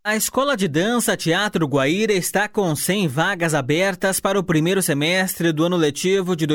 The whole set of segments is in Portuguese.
A Escola de Dança Teatro Guaíra está com 100 vagas abertas para o primeiro semestre do ano letivo de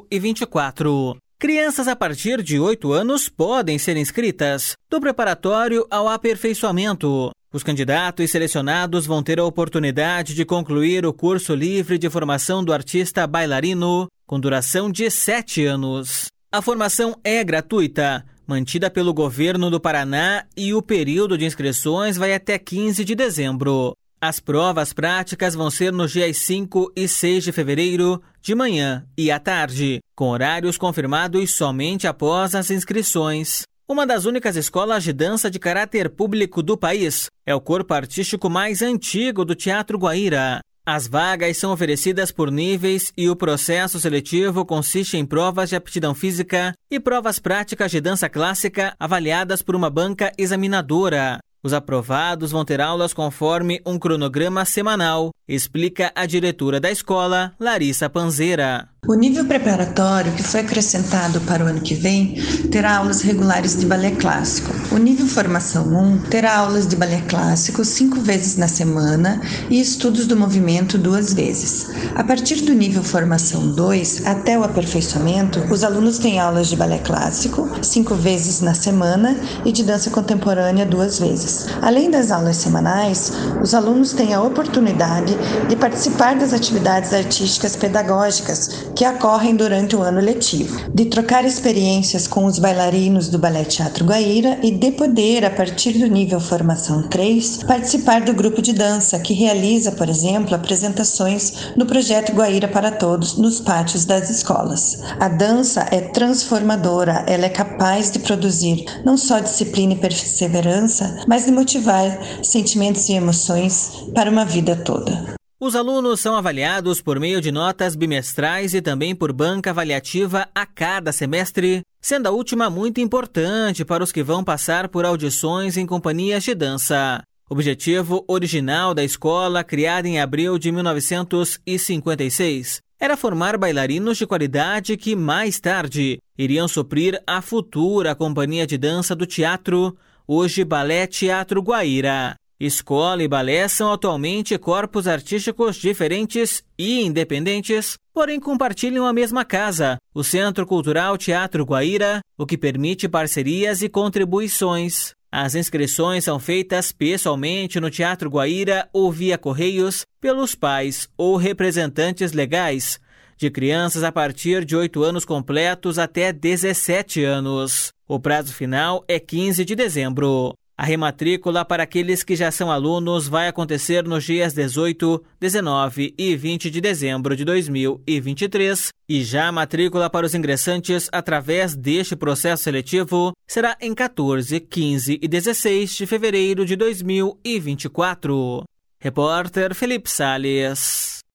2024. Crianças a partir de 8 anos podem ser inscritas, do preparatório ao aperfeiçoamento. Os candidatos selecionados vão ter a oportunidade de concluir o curso livre de formação do artista bailarino, com duração de 7 anos. A formação é gratuita, mantida pelo governo do Paraná, e o período de inscrições vai até 15 de dezembro. As provas práticas vão ser nos dias 5 e 6 de fevereiro, de manhã e à tarde, com horários confirmados somente após as inscrições. Uma das únicas escolas de dança de caráter público do país, é o corpo artístico mais antigo do Teatro Guaíra. As vagas são oferecidas por níveis e o processo seletivo consiste em provas de aptidão física e provas práticas de dança clássica avaliadas por uma banca examinadora. Os aprovados vão ter aulas conforme um cronograma semanal, explica a diretora da escola, Larissa Panzeira. O nível preparatório, que foi acrescentado para o ano que vem, terá aulas regulares de balé clássico. O nível formação 1 terá aulas de balé clássico 5 vezes na semana e estudos do movimento 2 vezes. A partir do nível formação 2 até o aperfeiçoamento, os alunos têm aulas de balé clássico 5 vezes na semana e de dança contemporânea 2 vezes. Além das aulas semanais, os alunos têm a oportunidade de participar das atividades artísticas pedagógicas que ocorrem durante o ano letivo, de trocar experiências com os bailarinos do Balé Teatro Guaíra e de poder, a partir do nível formação 3, participar do grupo de dança que realiza, por exemplo, apresentações no projeto Guaíra para Todos nos pátios das escolas. A dança é transformadora, ela é capaz de produzir não só disciplina e perseverança, mas de motivar sentimentos e emoções para uma vida toda. Os alunos são avaliados por meio de notas bimestrais e também por banca avaliativa a cada semestre, sendo a última muito importante para os que vão passar por audições em companhias de dança. O objetivo original da escola, criada em abril de 1956, era formar bailarinos de qualidade que, mais tarde, iriam suprir a futura companhia de dança do teatro, hoje Balé Teatro Guaíra. Escola e balé são atualmente corpos artísticos diferentes e independentes, porém compartilham a mesma casa, o Centro Cultural Teatro Guaíra, o que permite parcerias e contribuições. As inscrições são feitas pessoalmente no Teatro Guaíra ou via correios pelos pais ou representantes legais, de crianças a partir de 8 anos completos até 17 anos. O prazo final é 15 de dezembro. A rematrícula para aqueles que já são alunos vai acontecer nos dias 18, 19 e 20 de dezembro de 2023 e já a matrícula para os ingressantes através deste processo seletivo será em 14, 15 e 16 de fevereiro de 2024. Repórter Felipe Salles.